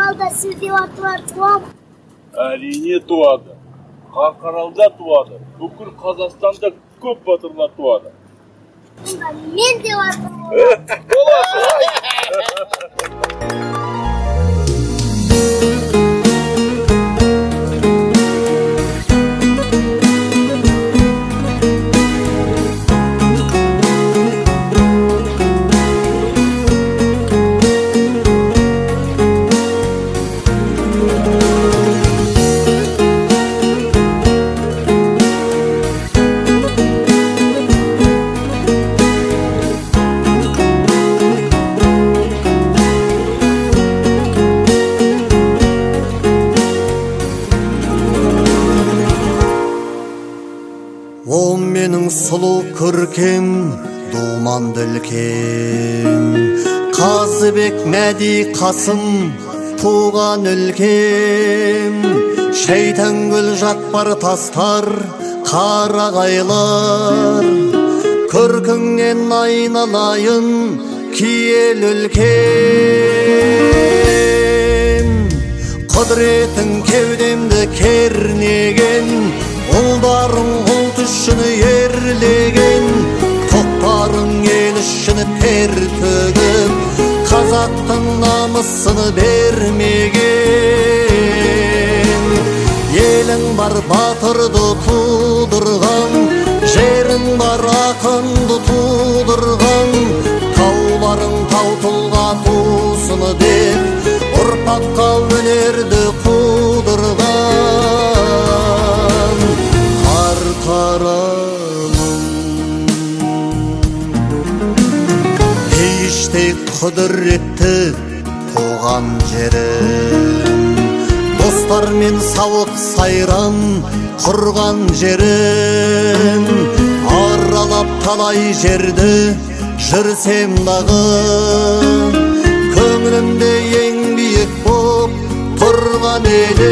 Қарқаралыда сізде батырлар туа ма? Әрине туады. Қарқаралыда туады. Бүкіл Қазақстанда көп батырлар туады. Онда мен де батыр боламын. О менің сұлу көркем думанды өлкем, Қазыбек Мәди Қасым туған өлкем. Шейтангүл жатпар тастар қарағайлар, көркіңнен айналайын киел өлкем. Құдыретің кеудемді кернеген, ұлдарың ұлт үшін ерлеген, тоқтарың ел үшін тер төгіп, қазақтың намысын бермеген. Елің бар батырды тудырған, жерің бар ақынды тудырған, тауларың тау тұлға тусын деп, ұрпаққа өнерді қудырған. Қарқаралым пейіштей құдіретті туған жерім, достармен сауық сайран құрған жерім. Аралап талай жерді жүрсем дағы, көңілімде ең биік боп тұрған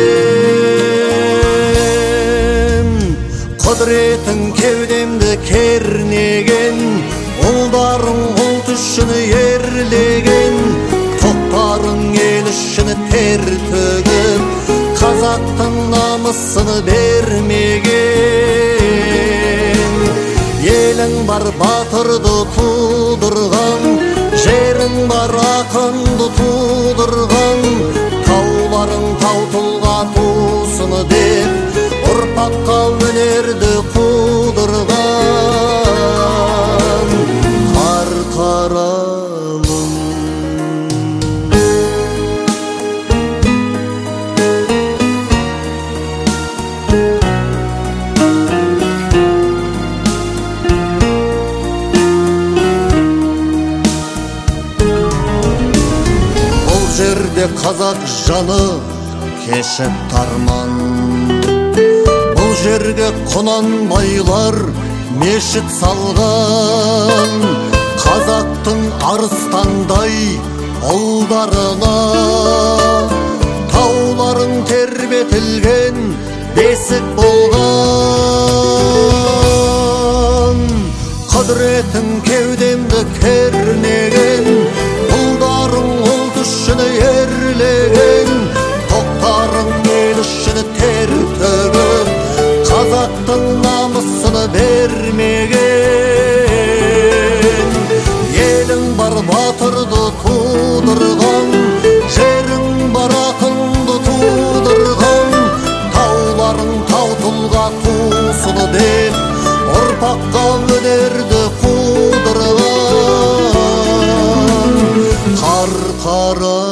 елім. Құдіретің кеудемді кернеген, ұлдарың ұлт үшін ерлеген, тоқтарың ел үшін тер төгіп, қазақтың намысын бермеген. Елің бар батырды тудырған, жерің бар ақынды тудырған, тауларың тау тұлға тусын деп, ұрпаққа өнерді қудырған. Қарқаралым бұл жерде қазақ жаны кешіп тарман, бұл жерге құнанбайлар мешіт салған, қазақтың арыстандай ұлдарына тауларың тербетілген бесік болған. Құдіретің кеудемді кернеген, ұлдарың ұлт үшін ерлеген, тоқтарың ел үшін тер төгіп, қазақтың намысын бермеген. Елің бар батырды тудырған, жерің бар ақынды тудырған, тауларың тау тұлға тусын деп, ұрпаққа өнерді қудырған. Қарқаралым